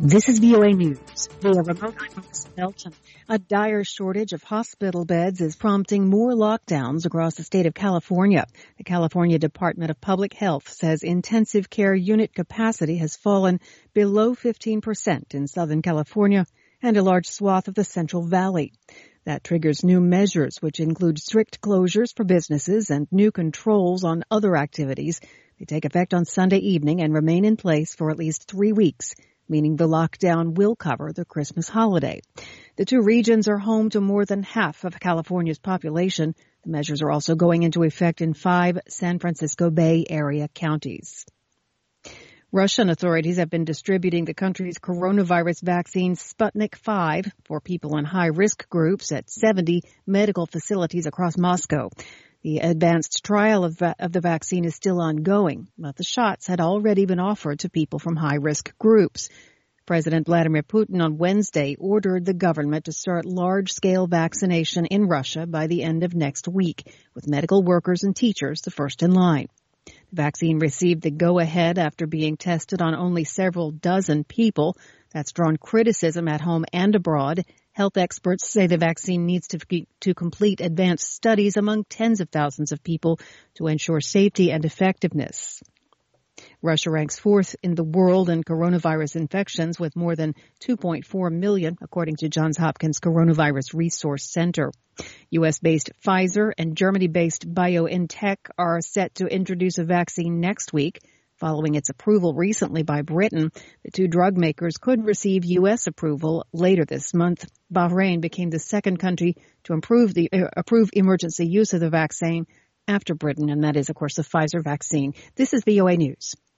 This is VOA News. Via remote, I'm Melissa Belton. A dire shortage of hospital beds is prompting more lockdowns across the state of California. The California Department of Public Health says intensive care unit capacity has fallen below 15% in Southern California and a large swath of the Central Valley. That triggers new measures, which include strict closures for businesses and new controls on other activities. They take effect on Sunday evening and remain in place for at least 3 weeks, meaning the lockdown will cover the Christmas holiday. The two regions are home to more than half of California's population. The measures are also going into effect in 5 San Francisco Bay Area counties. Russian authorities have been distributing the country's coronavirus vaccine Sputnik V for people in high-risk groups at 70 medical facilities across Moscow. The advanced trial of the vaccine is still ongoing, but the shots had already been offered to people from high-risk groups. President Vladimir Putin on Wednesday ordered the government to start large-scale vaccination in Russia by the end of next week, with medical workers and teachers the first in line. The vaccine received the go-ahead after being tested on only several dozen people. That's drawn criticism at home and abroad. Health experts say the vaccine needs to complete advanced studies among tens of thousands of people to ensure safety and effectiveness. Russia ranks 4th in the world in coronavirus infections with more than 2.4 million, according to Johns Hopkins Coronavirus Resource Center. U.S.-based Pfizer and Germany-based BioNTech are set to introduce a vaccine next week. Following its approval recently by Britain, the two drug makers could receive U.S. approval later this month. Bahrain became the second country to approve emergency use of the vaccine after Britain, and that is, of course, the Pfizer vaccine. This is VOA News.